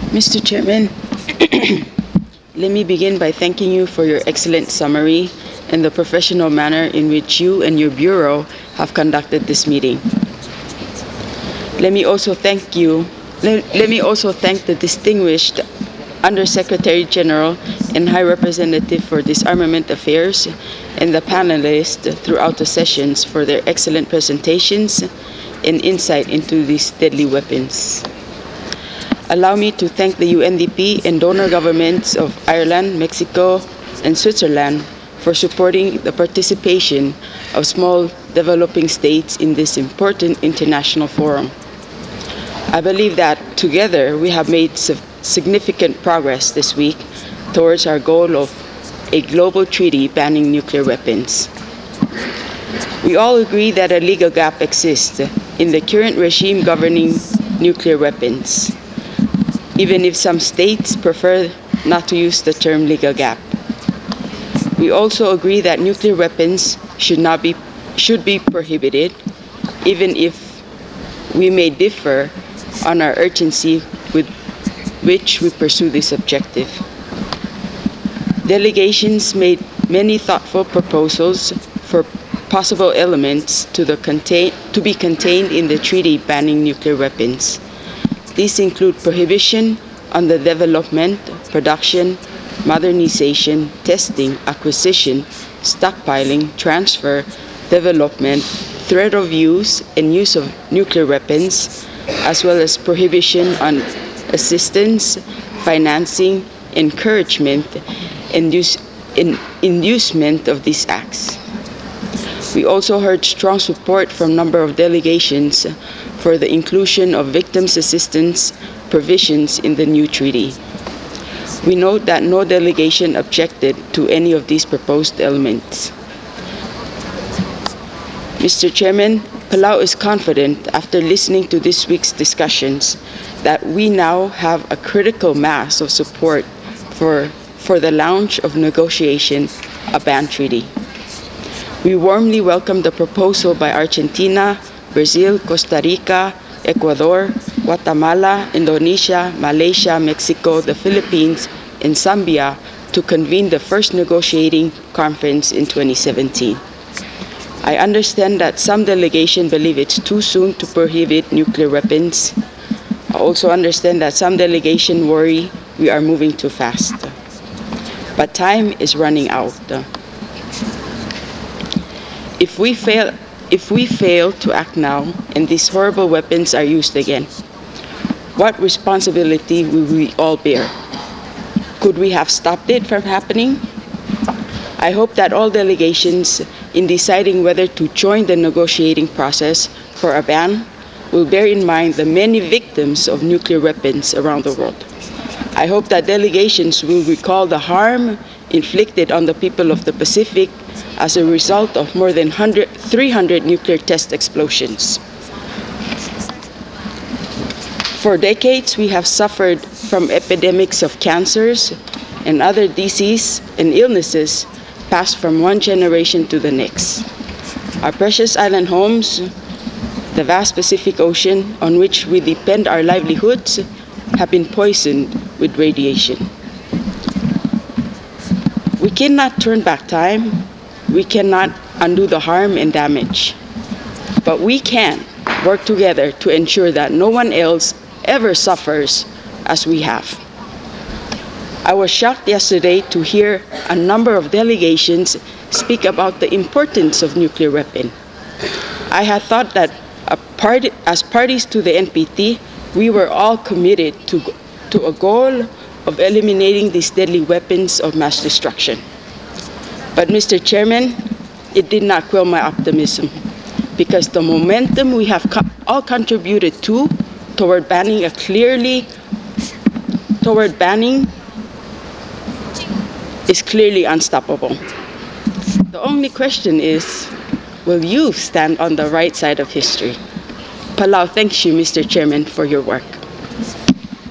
Mr. Chairman, let me begin by thanking you for your excellent summary and the professional manner in which you and your Bureau have conducted this meeting. Let me also thank the distinguished Undersecretary General and High Representative for Disarmament Affairs and the panelists throughout the sessions for their excellent presentations and insight into these deadly weapons. Allow me to thank the UNDP and donor governments of Ireland, Mexico, and Switzerland for supporting the participation of small developing states in this important international forum. I believe that together we have made significant progress this week towards our goal of a global treaty banning nuclear weapons. We all agree that a legal gap exists in the current regime governing nuclear weapons, even if some states prefer not to use the term legal gap. We also agree that nuclear weapons should be prohibited, even if we may differ on our urgency with which we pursue this objective. Delegations made many thoughtful proposals for possible elements to be contained in the treaty banning nuclear weapons. These include prohibition on the development, production, modernization, testing, acquisition, stockpiling, transfer, development, threat of use, and use of nuclear weapons, as well as prohibition on assistance, financing, encouragement, and inducement of these acts. We also heard strong support from a number of delegations for the inclusion of victims' assistance provisions in the new treaty. We note that no delegation objected to any of these proposed elements. Mr. Chairman, Palau is confident, after listening to this week's discussions, that we now have a critical mass of support for the launch of negotiation a ban treaty. We warmly welcome the proposal by Argentina, Brazil, Costa Rica, Ecuador, Guatemala, Indonesia, Malaysia, Mexico, the Philippines, and Zambia to convene the first negotiating conference in 2017. I understand that some delegations believe it's too soon to prohibit nuclear weapons. I also understand that some delegations worry we are moving too fast. But time is running out. If we fail to act now and these horrible weapons are used again, what responsibility will we all bear? Could we have stopped it from happening? I hope that all delegations, in deciding whether to join the negotiating process for a ban, will bear in mind the many victims of nuclear weapons around the world. I hope that delegations will recall the harm inflicted on the people of the Pacific as a result of more than 300 nuclear test explosions. For decades, we have suffered from epidemics of cancers and other diseases and illnesses passed from one generation to the next. Our precious island homes, the vast Pacific Ocean on which we depend our livelihoods, have been poisoned with radiation. We cannot turn back time. We cannot undo the harm and damage. But we can work together to ensure that no one else ever suffers as we have. I was shocked yesterday to hear a number of delegations speak about the importance of nuclear weapons. I had thought that as parties to the NPT, we were all committed to a goal of eliminating these deadly weapons of mass destruction. But Mr. Chairman, it did not quell my optimism, because the momentum we have all contributed toward banning is clearly unstoppable. The only question is, will you stand on the right side of history? Palau thanks you, Mr. Chairman, for your work.